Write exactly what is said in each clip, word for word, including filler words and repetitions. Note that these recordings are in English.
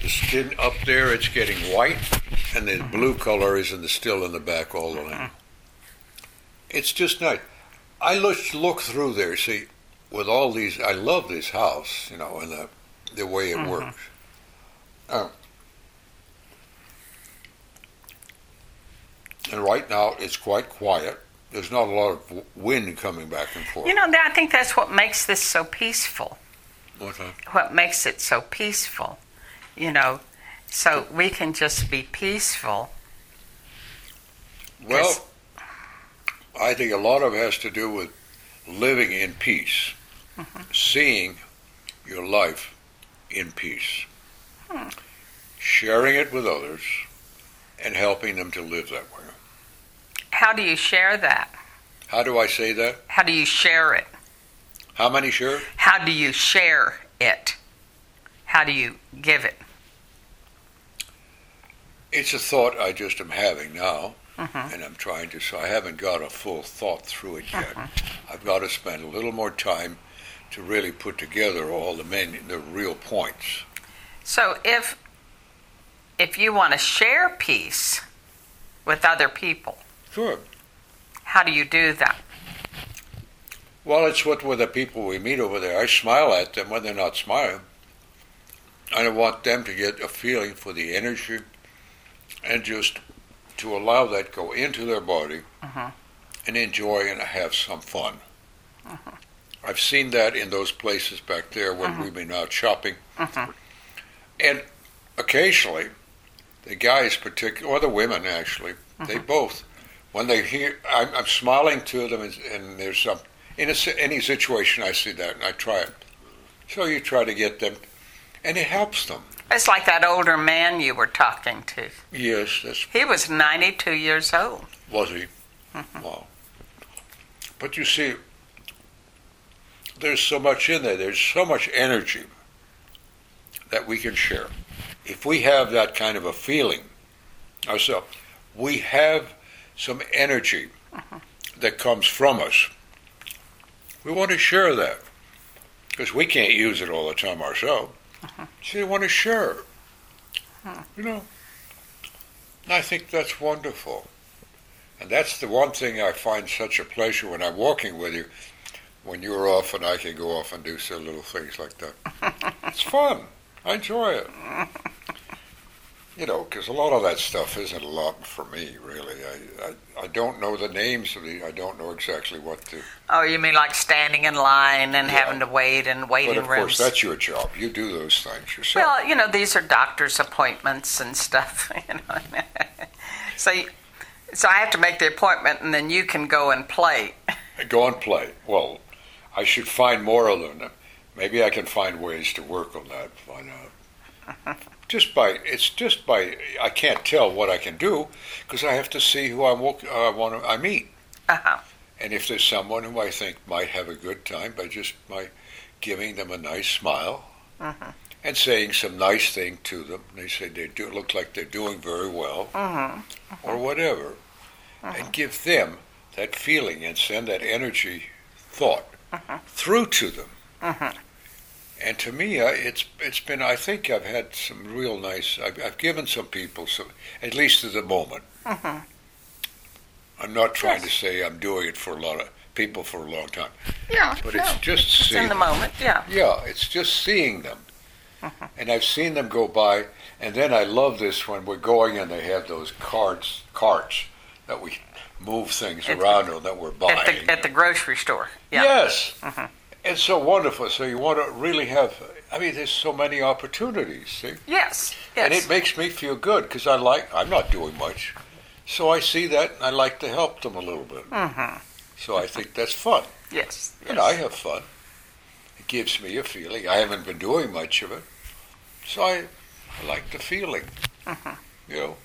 the skin up there, it's getting white, and the blue color is in the still in the back all the way. It's just nice. I look, look through there, see, with all these, I love this house, you know, and the, the way it mm-hmm. works. Uh, and right now, it's quite quiet. There's not a lot of wind coming back and forth. You know, I think that's what makes this so peaceful. What's that? What makes it so peaceful, you know, so we can just be peaceful. Well, I think a lot of it has to do with living in peace, mm-hmm. seeing your life in peace, hmm. sharing it with others, and helping them to live that way. How do you share that? How do I say that? How do you share it? How many share? How do you share it? How do you give it? It's a thought I just am having now, mm-hmm. and I'm trying to, so I haven't got a full thought through it yet. Mm-hmm. I've got to spend a little more time to really put together all the main, the real points. So if if you want to share peace with other people, sure. How do you do that? Well, it's what with the people we meet over there. I smile at them when they're not smiling. I want them to get a feeling for the energy and just to allow that go into their body uh-huh. and enjoy and have some fun. Uh-huh. I've seen that in those places back there when uh-huh. we've been out shopping. Uh-huh. And occasionally, the guys particularly, or the women actually, uh-huh. they both, when they hear, I'm, I'm smiling to them and, and there's some, in a, any situation I see that and I try it. So you try to get them, and it helps them. It's like that older man you were talking to. Yes. That's, he was ninety-two years old. Was he? Mm-hmm. Wow. But you see, there's so much in there. There's so much energy that we can share. If we have that kind of a feeling ourselves, we have some energy uh-huh. that comes from us. We want to share that because we can't use it all the time ourselves. Uh-huh. So you want to share it. Uh-huh. You know, and I think that's wonderful. And that's the one thing I find such a pleasure when I'm walking with you, when you're off and I can go off and do some little things like that. It's fun. I enjoy it. You know, because a lot of that stuff isn't a lot for me, really. I, I I don't know the names of the, I don't know exactly what to... Oh, you mean like standing in line and yeah. having to wait in waiting rooms? But of rooms. course, that's your job. You do those things yourself. Well, you know, these are doctor's appointments and stuff, you know. so, you, so I have to make the appointment and then you can go and play. Go and play. Well, I should find more of them. Maybe I can find ways to work on that. Find out. Just by, it's just by, I can't tell what I can do because I have to see who I want, uh, want to, I meet. Uh-huh. And if there's someone who I think might have a good time by just by giving them a nice smile uh-huh. and saying some nice thing to them, they say they do look like they're doing very well, uh-huh. Uh-huh. or whatever, uh-huh. and give them that feeling and send that energy thought uh-huh. through to them. Uh-huh. And to me, uh, it's it's been, I think I've had some real nice, I've, I've given some people some, at least at the moment. Uh-huh. I'm not trying yes. to say I'm doing it for a lot of people for a long time. Yeah, But no. it's just it's seeing in the them. moment, yeah. Yeah, it's just seeing them. Uh-huh. And I've seen them go by, and then I love this when we're going and they have those carts, carts that we move things At around the, on that we're buying. At the, at the grocery store. Yeah. Yes. Uh-huh. It's so wonderful. So you want to really have, I mean, there's so many opportunities, see? Yes, yes. And it makes me feel good because I like, I'm not doing much. So I see that and I like to help them a little bit. Uh-huh. So I think that's fun. Yes, yes. And I have fun. It gives me a feeling. I haven't been doing much of it. So I, I like the feeling. Uh-huh. You know?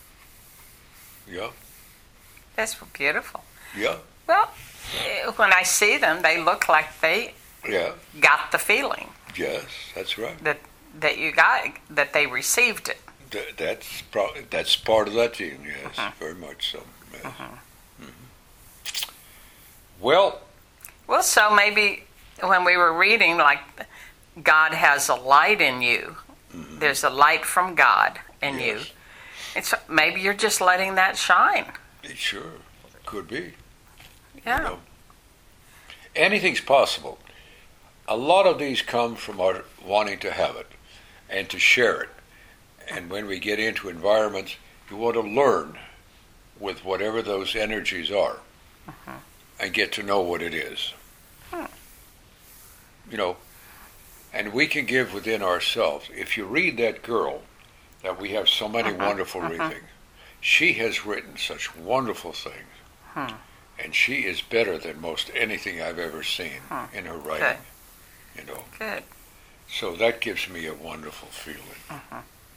Yeah. That's beautiful. Yeah. Well, eh, when I see them, they look like they Yeah. got the feeling Yes, that's right. that that you got, that they received it. Th- that's pro- that's part of that thing, yes, Uh-huh. very much so. Yes. Uh-huh. Mm-hmm. Well, Well, so maybe when we were reading, like, God has a light in you mm-hmm. there's a light from God in Yes. you. It's maybe you're just letting that shine. It sure could be. Yeah. You know. Anything's possible. A lot of these come from our wanting to have it and to share it. And when we get into environments, you want to learn with whatever those energies are uh-huh. and get to know what it is. Hmm. You know, and we can give within ourselves. If you read that girl, that we have so many uh-huh. wonderful uh-huh. things, she has written such wonderful things. Hmm. And she is better than most anything I've ever seen Hmm. in her writing. Good. You know. Good. So that gives me a wonderful feeling. Uh-huh.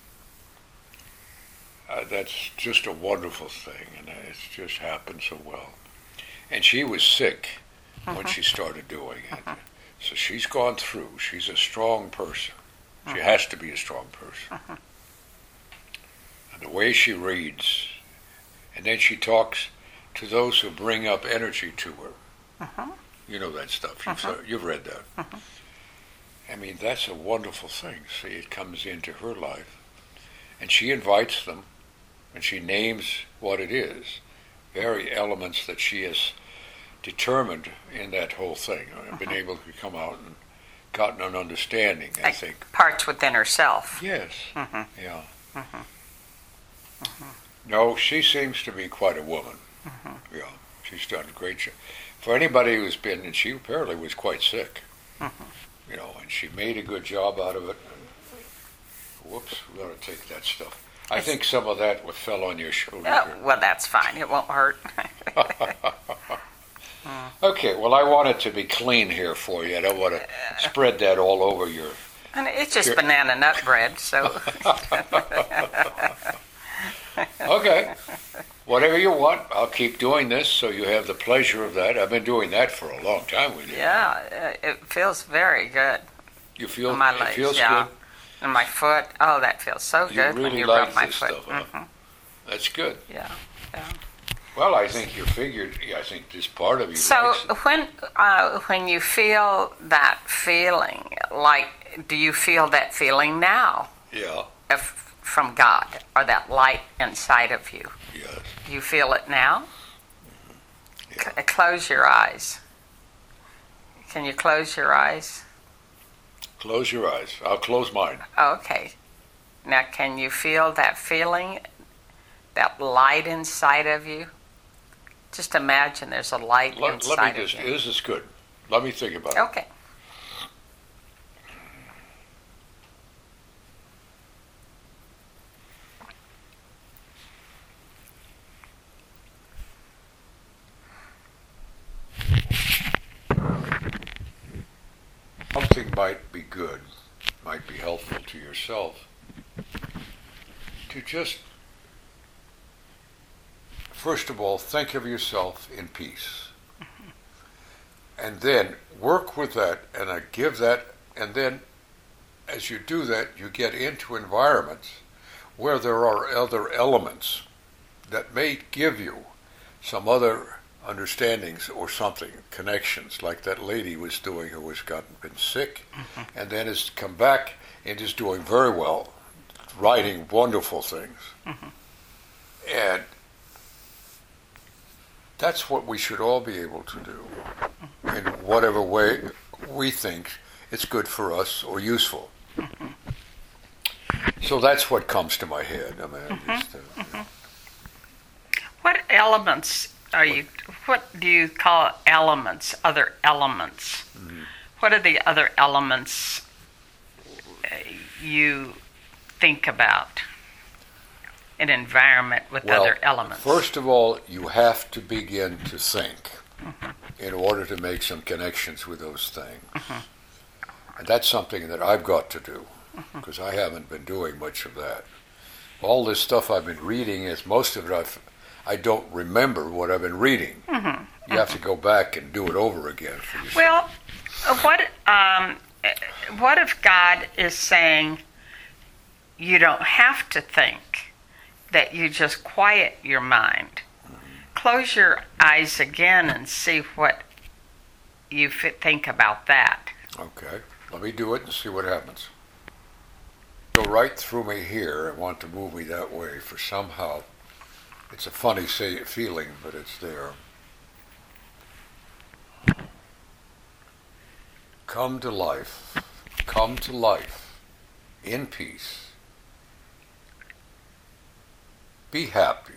Uh, that's just a wonderful thing, and it's just happened so well. And she was sick uh-huh. when she started doing it. Uh-huh. So she's gone through. She's a strong person. She uh-huh. has to be a strong person. Uh-huh. And the way she reads, and then she talks to those who bring up energy to her. Uh-huh. You know that stuff. You've, Uh-huh. you've read that. Uh-huh. I mean, that's a wonderful thing. See, it comes into her life. And she invites them, and she names what it is. Very elements that she has determined in that whole thing. I've uh-huh. been able to come out and gotten an understanding, I like think. Parts within herself. Yes. Uh-huh. Yeah. Uh-huh. Uh-huh. No, she seems to be quite a woman. Uh-huh. Yeah. She's done a great job. For anybody who's been, and she apparently was quite sick. Uh-huh. You know, and she made a good job out of it. Whoops, we ought to take that stuff. I think some of that fell on your shoulder. Oh, well, that's fine. It won't hurt. Okay, well, I want it to be clean here for you. I don't want to spread that all over your... And it's just your... banana nut bread, so... Okay. Whatever you want, I'll keep doing this so you have the pleasure of that. I've been doing that for a long time with you. Yeah, it feels very good. You feel on my it legs, feels yeah. good? And my foot, oh, that feels so You good really when you like rub my this foot. stuff, huh? Mm-hmm. That's good. Yeah, yeah. Well, I think you figured, I think this part of you So likes it. when uh, when you feel that feeling, like, do you feel that feeling now? Yeah, If, from God, or that light inside of you? yes. You feel it now? Yeah. C- close your eyes. Can you close your eyes? Close your eyes. I'll close mine. Okay. Now, can you feel that feeling, that light inside of you? Just imagine there's a light Let, inside let me of just, you. this is good. Let me think about it. Okay. Something might be good, might be helpful to yourself, to just, first of all, think of yourself in peace. Mm-hmm. And then work with that and uh, give that, and then as you do that, you get into environments where there are other elements that may give you some other understandings or something, connections, like that lady was doing who has gotten been sick, mm-hmm. and then has come back and is doing very well, writing wonderful things. Mm-hmm. And that's what we should all be able to do in whatever way we think it's good for us or useful. Mm-hmm. So that's what comes to my head. I mean, Mm-hmm. just, uh, Mm-hmm. What elements are you, what do you call elements, other elements? Mm-hmm. What are the other elements uh, you think about? An environment with well, other elements. First of all, you have to begin to think mm-hmm. in order to make some connections with those things. Mm-hmm. And that's something that I've got to do, because mm-hmm. I haven't been doing much of that. All this stuff I've been reading is, most of it I've, I don't remember what I've been reading. Mm-hmm. You mm-hmm. have to go back and do it over again for yourself. Well, what, um, what if God is saying you don't have to think, that you just quiet your mind? Mm-hmm. Close your eyes again and see what you f- think about that. Okay, let me do it and see what happens. Go right through me here and want to move me that way for somehow. It's a funny say, feeling, but it's there. Come to life. Come to life in peace. Be happy.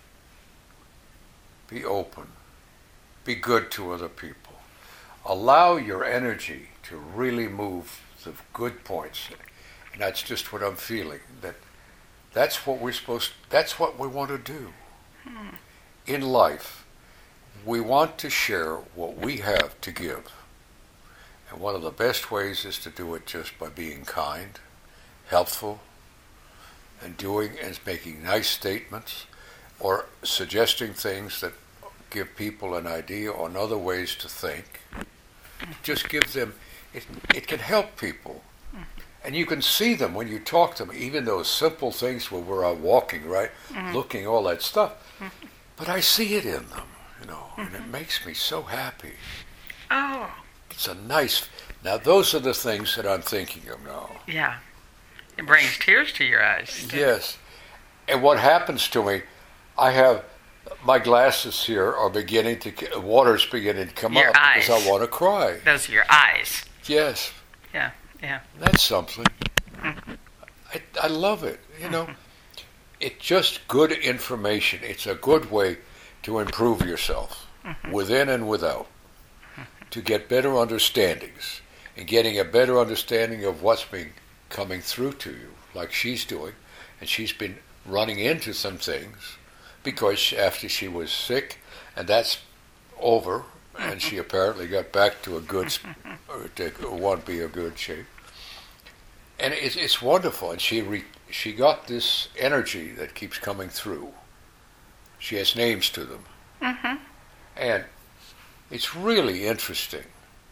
Be open. Be good to other people. Allow your energy to really move the good points. And that's just what I'm feeling. That that's what we're supposed that's what we want to do. Hmm. In life, we want to share what we have to give. And one of the best ways is to do it just by being kind, helpful, and doing and making nice statements or suggesting things that give people an idea on other ways to think. Just give them, it, it can help people. And you can see them when you talk to them, even those simple things where we're out walking, right? Mm-hmm. Looking, all that stuff. Mm-hmm. But I see it in them, you know, mm-hmm. and it makes me so happy. Oh. It's a nice, now those are the things that I'm thinking of now. Yeah. It brings tears to your eyes. Yes. And what happens to me, I have, my glasses here are beginning to, water's beginning to come your up eyes. because I want to cry. Those are your eyes. Yes. Yeah, yeah. That's something. Mm-hmm. I, I love it, you know. Mm-hmm. It's just good information. It's a good way to improve yourself, mm-hmm. within and without, mm-hmm. to get better understandings, and getting a better understanding of what's been coming through to you, like she's doing, and she's been running into some things because after she was sick, and that's over, and she apparently got back to a good, or to want to be a good shape. And it's, it's wonderful, and she re, she got this energy that keeps coming through. She has names to them. Mm-hmm. And it's really interesting.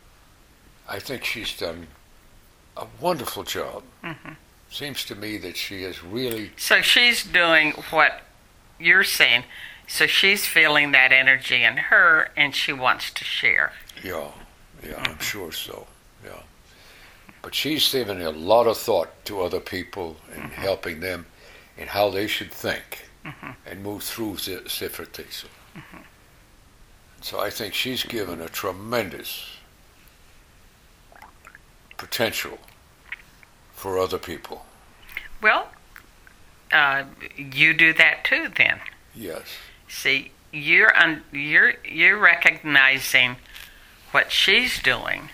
I think she's done a wonderful job. Mm-hmm. Seems to me that she is really... So she's doing what you're saying. So she's feeling that energy in her, and she wants to share. Yeah, yeah, mm-hmm. I'm sure so, yeah. But she's given a lot of thought to other people and mm-hmm. helping them in how they should think mm-hmm. and move through difficulties. Mm-hmm. So I think she's given a tremendous potential for other people. Well, uh, you do that too, then. Yes. See, you're un- you're you're recognizing what she's doing,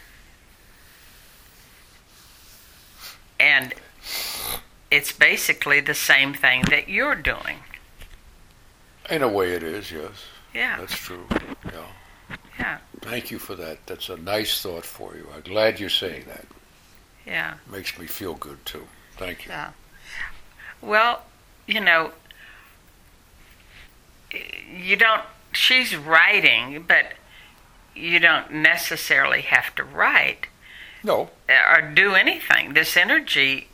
and it's basically the same thing that you're doing. In a way, it is. Yes. Yeah. That's true. Yeah. Yeah. Thank you for that. That's a nice thought for you. I'm glad you're saying that. Yeah. Makes me feel good too. Thank you. Yeah. Well, you know, you don't, she's writing, but you don't necessarily have to write. No. Or do anything. This energy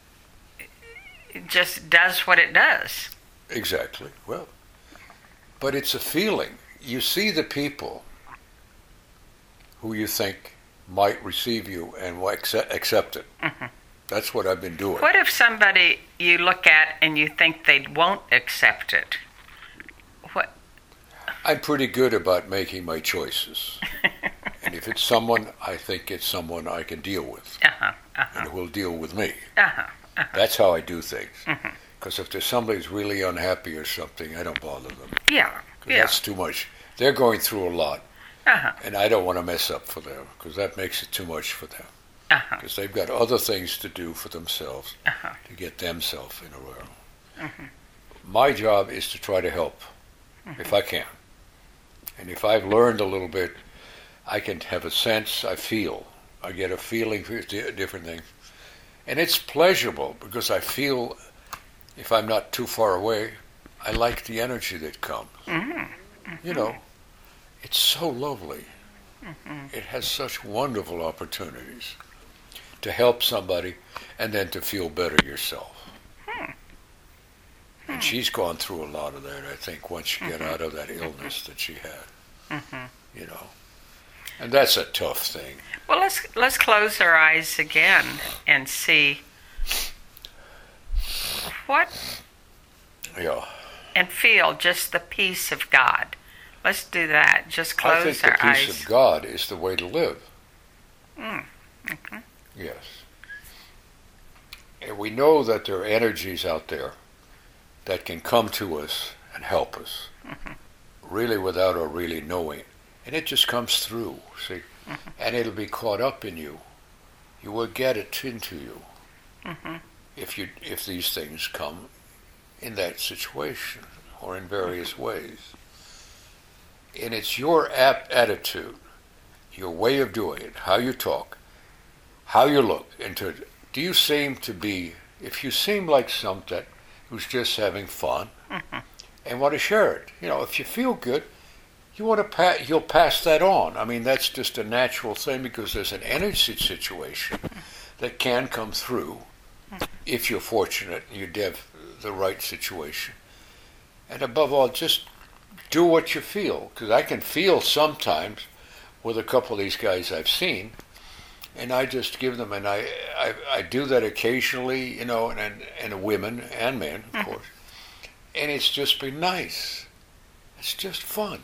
just does what it does. Exactly. Well, but it's a feeling. You see the people who you think might receive you and will accept, accept it. Mm-hmm. That's what I've been doing. What if somebody you look at and you think they won't accept it? What? I'm pretty good about making my choices. And if it's someone, I think it's someone I can deal with. Uh-huh, uh-huh. And who will deal with me. Uh-huh, uh-huh. That's how I do things. Mm-hmm. Because if there's somebody who's really unhappy or something, I don't bother them. Yeah. Yeah. That's too much. They're going through a lot. Uh-huh. And I don't want to mess up for them, because that makes it too much for them. Uh-huh. Because they've got other things to do for themselves uh-huh. to get themselves in a row. Mm-hmm. My job is to try to help, mm-hmm. if I can. And if I've learned a little bit, I can have a sense, I feel. I get a feeling for different things. And it's pleasurable, because I feel, if I'm not too far away, I like the energy that comes. Mm-hmm. Mm-hmm. You know, it's so lovely. Mm-hmm. It has such wonderful opportunities to help somebody and then to feel better yourself. Hmm. And she's gone through a lot of that, I think, once she mm-hmm. got out of that illness that she had. Mm-hmm. You know. And that's a tough thing. Well, let's let's close our eyes again and see what Yeah. and feel just the peace of God. Let's do that. Just close I think our the peace eyes. of God is the way to live. Mm, okay. Yes. And we know that there are energies out there that can come to us and help us, Mm-hmm. really without our really knowing. And it just comes through, see? Mm-hmm. And it'll be caught up in you. You will get it into you Mm-hmm. if you if these things come in that situation or in various ways. And it's your ap- attitude, your way of doing it, how you talk, how you look into it. Do you seem to be, if you seem like something who's just having fun Mm-hmm. and want to share it, you know, if you feel good, you want to pa- you'll pass that on. I mean, that's just a natural thing because there's an energy situation that can come through if you're fortunate and you have the right situation. And above all, just do what you feel, because I can feel sometimes with a couple of these guys I've seen, and I just give them, and I I, I do that occasionally, you know, and and, and women and men, of Mm-hmm. course, and it's just been nice. It's just fun,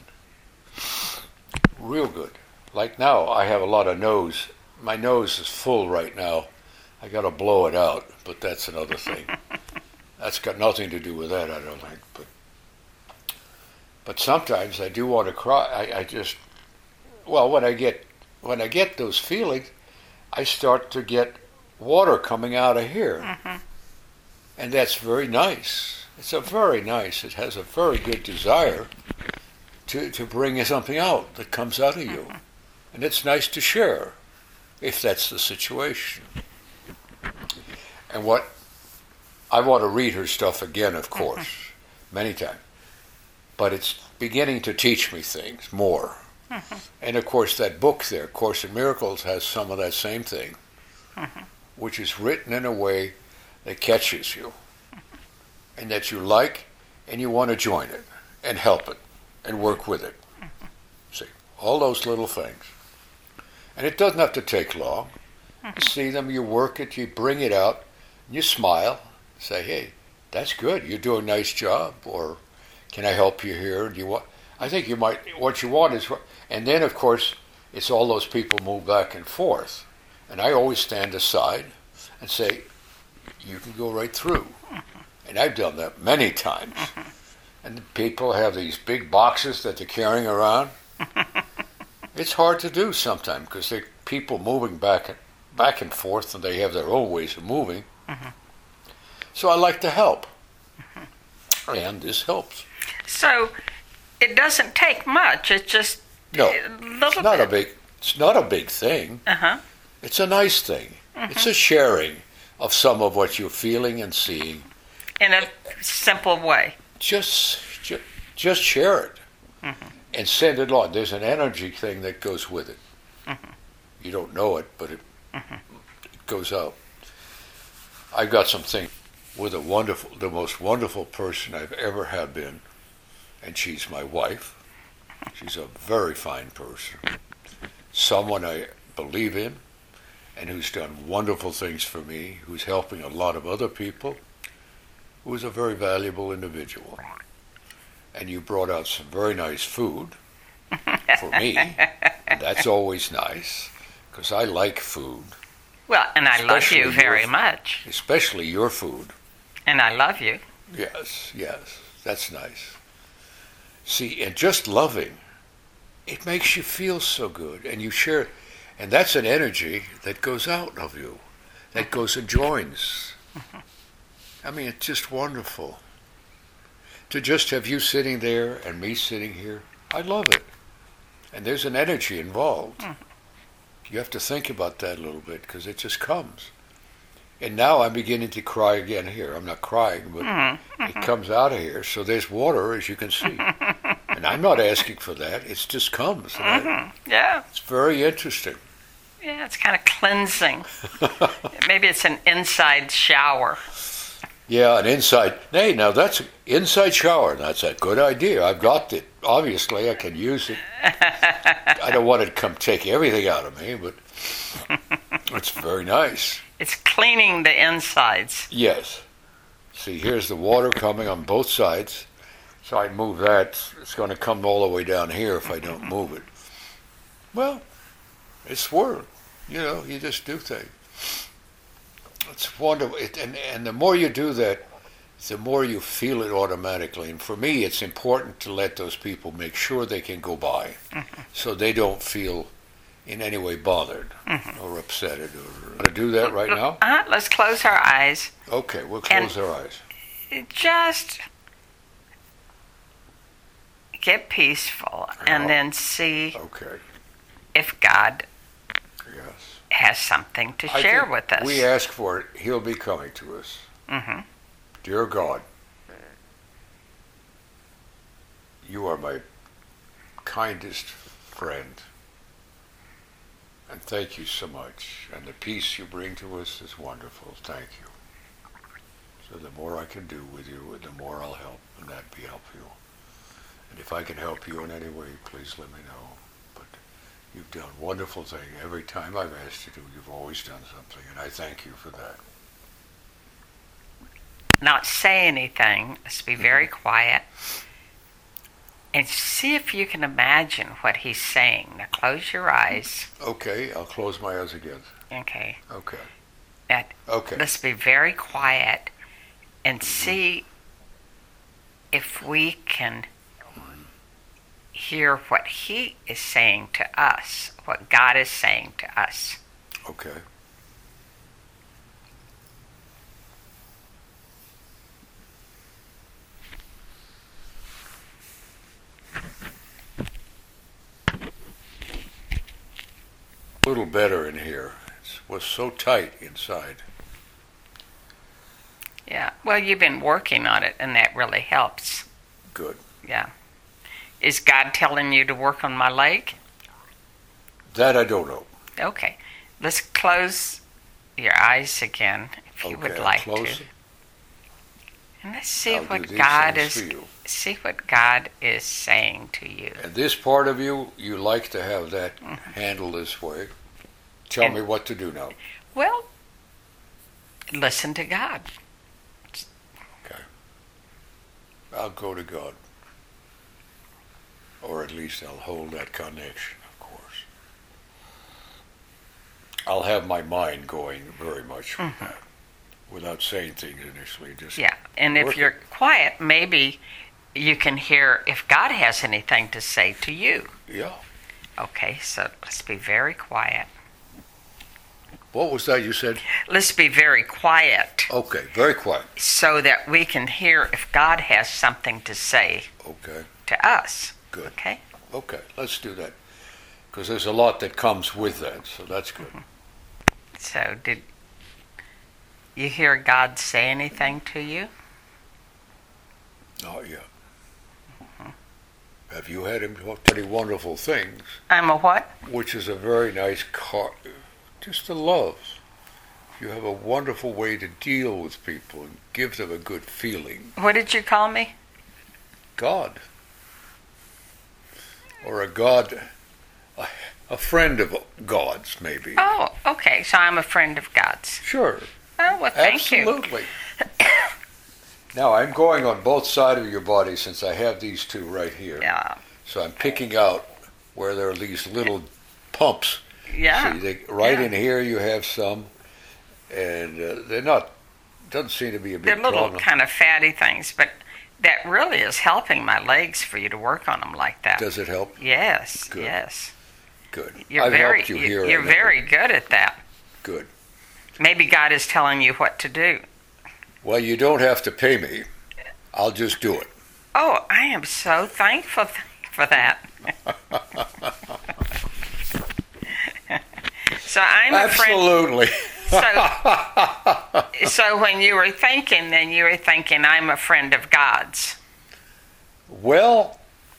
real good. Like now, I have a lot of nose. My nose is full right now. I got to blow it out, but that's another thing. That's got nothing to do with that, I don't think. But but sometimes I do want to cry. I, I just well, when I get when I get those feelings, I start to get water coming out of here, Mm-hmm. and that's very nice. It's a very nice. It has a very good desire to to bring something out that comes out of you, and it's nice to share, if that's the situation. And what I want to read her stuff again, of course, many times. But it's beginning to teach me things more. Mm-hmm. And of course, that book there, Course in Miracles, has some of that same thing, Mm-hmm. which is written in a way that catches you, and that you like, and you want to join it, and help it, and work with it. Mm-hmm. See, all those little things. And it doesn't have to take long. Mm-hmm. You see them, you work it, you bring it out, and you smile, say, hey, that's good, you're doing a nice job, or can I help you here? Do you want? I think you might. What you want is, and then of course, it's all those people move back and forth, and I always stand aside and say, you can go right through, and I've done that many times. And the people have these big boxes that they're carrying around. It's hard to do sometimes because they're people moving back and back and forth, and they have their own ways of moving. Mm-hmm. So I like to help, and this helps. So it doesn't take much. It's just No, a little it's not bit. a big. It's not a big thing. Uh-huh. It's a nice thing. It's a sharing of some of what you're feeling and seeing. In a simple way. Just, just, just share it Mm-hmm. and send it on. There's an energy thing that goes with it. Mm-hmm. You don't know it, but it, Mm-hmm. it goes out. I've got something with a wonderful, the most wonderful person I've ever have been, and she's my wife. She's a very fine person, someone I believe in, and who's done wonderful things for me, who's helping a lot of other people, who's a very valuable individual. And you brought out some very nice food for me. And that's always nice, because I like food, Well, and I love Especially you very your- much. especially your food. And I love you. Yes, yes, that's nice. See, and just loving, it makes you feel so good, and you share, and that's an energy that goes out of you, that goes and joins. I mean, it's just wonderful. To just have you sitting there and me sitting here, I love it. And there's an energy involved. You have to think about that a little bit, because it just comes. And now I'm beginning to cry again here. I'm not crying, but Mm-hmm. it comes out of here. So there's water, as you can see. And I'm not asking for that. It just comes. And I- Mm-hmm. Yeah. it's very interesting. Yeah, it's kind of cleansing. Maybe it's an inside shower. Yeah, an inside. Hey, now that's an inside shower. That's a good idea. I've got it. Obviously, I can use it. I don't want it to come take everything out of me, but it's very nice. It's cleaning the insides. Yes. See, here's the water coming on both sides. So I move that, it's going to come all the way down here if I don't move it. Well, it's work. You know, you just do things. It's wonderful. It, and, and the more you do that, the more you feel it automatically. And for me, it's important to let those people make sure they can go by mm-hmm. so they don't feel in any way bothered mm-hmm. or upset. Or, to do that right now? Uh, let's close our eyes. Okay, we'll close and our eyes. Just get peaceful and oh. then see okay. if God yes. has something to I share think with us. We ask for it, He'll be coming to us. Mm-hmm. Dear God, you are my kindest friend. And thank you so much. And the peace you bring to us is wonderful. Thank you. So the more I can do with you, the more I'll help, and that be help you. And if I can help you in any way, please let me know. But you've done wonderful things. Every time I've asked you to, you've always done something, and I thank you for that. Not say anything. Just be very quiet. And see if you can imagine what he's saying. Now close your eyes. Okay, I'll close my eyes again. Okay. Okay. Now, okay. Let's be very quiet and see if we can hear what he is saying to us, what God is saying to us. Okay. A little better in here. It was so tight inside. Yeah. Well, you've been working on it, and that really helps. Good. Yeah. Is God telling you to work on my leg? That I don't know. Okay. Let's close your eyes again, if you okay, would like close to. it. And let's see I'll what do God these is things for you. see what God is saying to you. And this part of you, you like to have that mm-hmm. handled this way. Tell and, me what to do now. Well, listen to God. Okay. I'll go to God. Or at least I'll hold that connection, of course. I'll have my mind going very much with mm-hmm. that. Without saying things initially, just yeah. And if you're quiet, maybe you can hear if God has anything to say to you. Yeah. Okay, so let's be very quiet. What was that you said? Let's be very quiet. Okay, very quiet. So that we can hear if God has something to say okay. to us. Good. Okay? Okay, let's do that. Because there's a lot that comes with that, so that's good. Mm-hmm. So did you hear God say anything to you? Not yet. Mm-hmm. Have you had him talk pretty wonderful things? I'm a what? Which is a very nice car, just a love. You have a wonderful way to deal with people and give them a good feeling. What did you call me? God. Or a God, a, a friend of God's, maybe. Oh, okay. So I'm a friend of God's. Sure. Oh, well, thank Absolutely. you. Now, I'm going on both sides of your body since I have these two right here. Yeah. So I'm picking out where there are these little pumps. Yeah. See, they, right yeah. in here you have some, and uh, they're not, doesn't seem to be a big They're little problem. kind of fatty things, but that really is helping my legs for you to work on them like that. Does it help? Yes, Good. yes. Good. You're I've very, helped you you- here. You're and very there. good at that. Good. Maybe God is telling you what to do. Well, you don't have to pay me. I'll just do it. Oh, I am so thankful th- for that. So I'm a friend. Absolutely. So, so when you were thinking, then you were thinking, I'm a friend of God's. Well,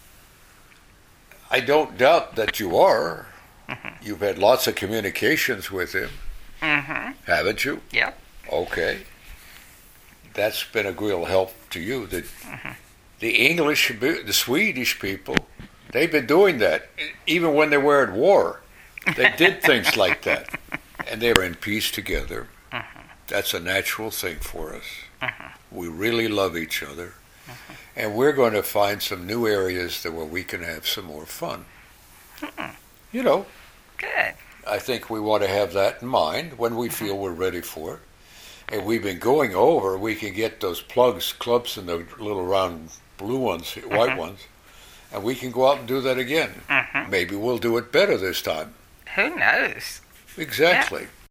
I don't doubt that you are. Mm-hmm. You've had lots of communications with him, Mm-hmm. haven't you? Yep. Okay. That's been a real help to you. The, mm-hmm. the English, the Swedish people, they've been doing that. Even when they were at war, they did things like that. And they were in peace together. Mm-hmm. That's a natural thing for us. Mm-hmm. We really love each other. Mm-hmm. And we're going to find some new areas that where we can have some more fun. Mm-hmm. You know, Good. I think we want to have that in mind when we feel we're ready for it. And we've been going over, we can get those plugs, clubs, and the little round blue ones, white Mhm. ones, and we can go out and do that again. Mm-hmm. Maybe we'll do it better this time. Who knows? Exactly.